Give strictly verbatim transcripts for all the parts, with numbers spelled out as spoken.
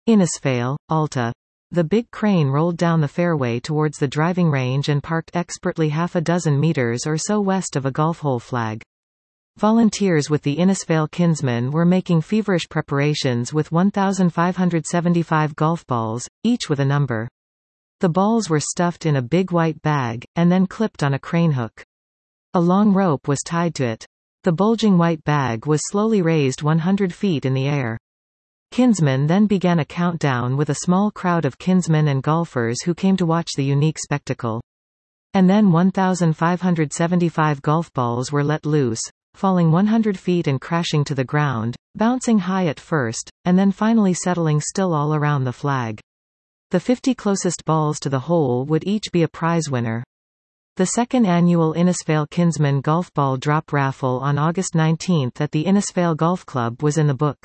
Innisfail, Alta. The big crane rolled down the fairway towards the driving range and parked expertly half a dozen meters or so west of a golf hole flag. Volunteers with the Innisfail Kinsmen were making feverish preparations with one thousand five hundred seventy-five golf balls, each with a number. The balls were stuffed in a big white bag, and then clipped on a crane hook. A long rope was tied to it. The bulging white bag was slowly raised one hundred feet in the air. Kinsmen then began a countdown with a small crowd of kinsmen and golfers who came to watch the unique spectacle. And then one thousand five hundred seventy-five golf balls were let loose, falling one hundred feet and crashing to the ground, bouncing high at first, and then finally settling still all around the flag. The fifty closest balls to the hole would each be a prize winner. The second annual Innisfail Kinsmen Golf Ball Drop Raffle on August nineteenth at the Innisfail Golf Club was in the books.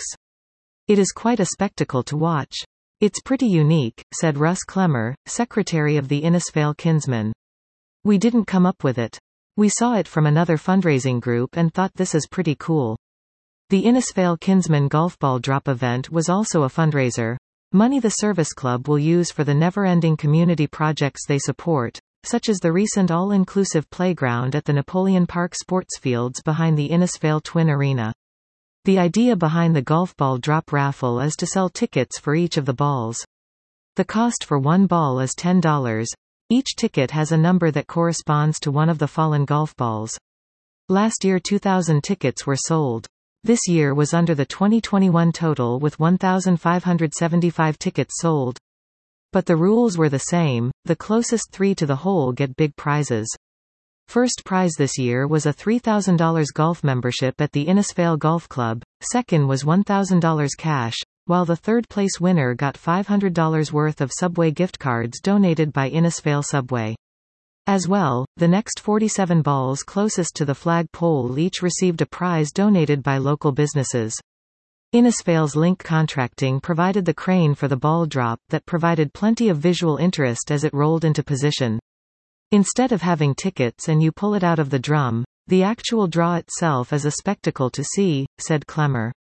It is quite a spectacle to watch. It's pretty unique, said Russ Clemmer, secretary of the Innisfail Kinsmen. We didn't come up with it. We saw it from another fundraising group and thought this is pretty cool. The Innisfail Kinsmen Golf Ball Drop event was also a fundraiser. Money the Service Club will use for the never-ending community projects they support, such as the recent all-inclusive playground at the Napoleon Park sports fields behind the Innisfail Twin Arena. The idea behind the golf ball drop raffle is to sell tickets for each of the balls. The cost for one ball is ten dollars. Each ticket has a number that corresponds to one of the fallen golf balls. Last year two thousand tickets were sold. This year was under the twenty twenty-one total with one thousand five hundred seventy-five tickets sold. But the rules were the same, the closest three to the hole get big prizes. First prize this year was a three thousand dollars golf membership at the Innisfail Golf Club, second was one thousand dollars cash, while the third-place winner got five hundred dollars worth of Subway gift cards donated by Innisfail Subway. As well, the next forty-seven balls closest to the flag pole each received a prize donated by local businesses. Innisfail's Link Contracting provided the crane for the ball drop that provided plenty of visual interest as it rolled into position. Instead of having tickets and you pull it out of the drum, the actual draw itself is a spectacle to see, said Clemmer.